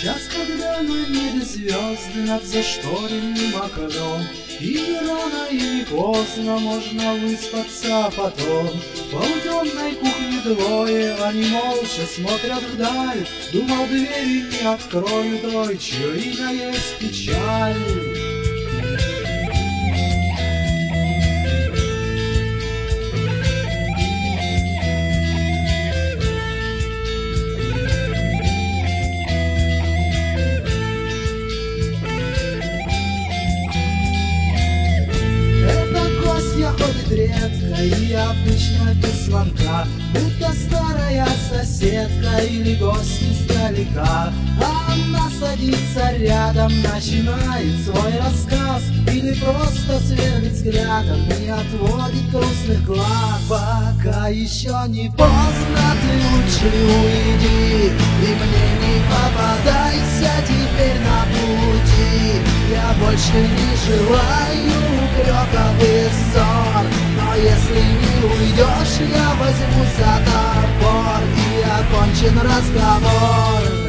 час, когда на небе звезды над зашторенным окном, и не рано, и не поздно можно выспаться потом. В полутемной кухне двое, они молча смотрят вдаль. Думал, двери не открою той, чье имя есть печаль. Ходит редко и обычно без звонка, будто старая соседка или гость издалека. А она садится рядом, начинает свой рассказ, или просто сверлит взглядом и отводит грустных глаз. Пока еще не поздно, ты лучше уйди, и мне не попадайся теперь на пути. Я больше не желаю упреков и ссор, но если не уйдешь, я возьмусь за топор, и окончен разговор.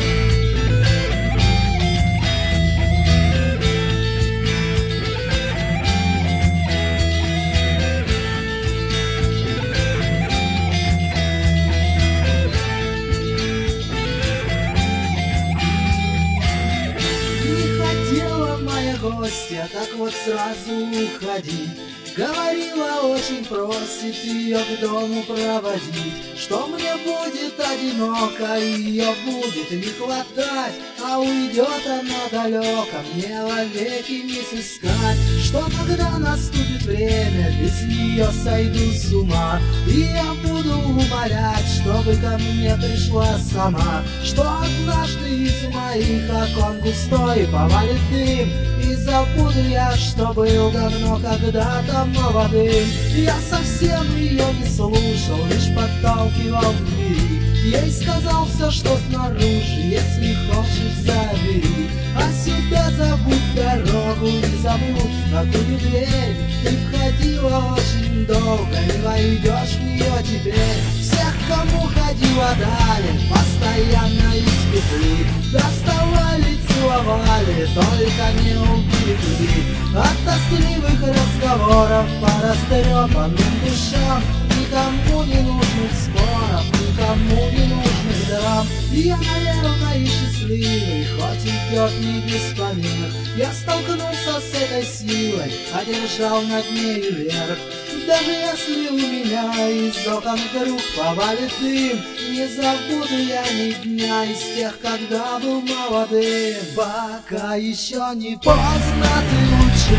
Гостья, так вот сразу уходи. Говорила, очень просит ее к дому проводить, что мне будет одиноко, ее будет не хватать, а уйдет она далеко, мне вовеки не сыскать. Что когда наступит время, без нее сойду с ума, и я буду умолять, чтобы ко мне пришла сама. Что однажды из моих окон густой повалит дым, и забуду я, что был давно когда-то молодым. Я совсем ее не слушал, лишь подталкивал к двери. Ей сказал все, что снаружи, если хочешь, забери. А себя забудь, дорогу не забудь, какую дверь ты входила очень долго, не войдешь в нее теперь. Всех, кому ходила далее, постоянно из петли доставали, целовали, только не убили. От тоскливых разговоров по растрепанным душам, никому не нужных споров, никому не нужных драм. Я, наверное, и счастливый, хоть идет не без помех. Я столкнулся с этой силой, одержал над ней верх. Даже если у меня из окон вдруг повалит дым, не забуду я ни дня из тех, когда был молодым. Пока еще не поздно, ты лучше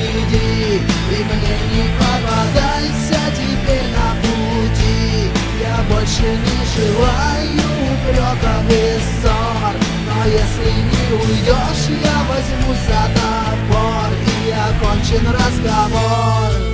уйди, и мне не попадайся теперь на пути. Я больше не желаю упреков и ссор, но если не уйдешь, я возьмусь за топор, и окончен разговор.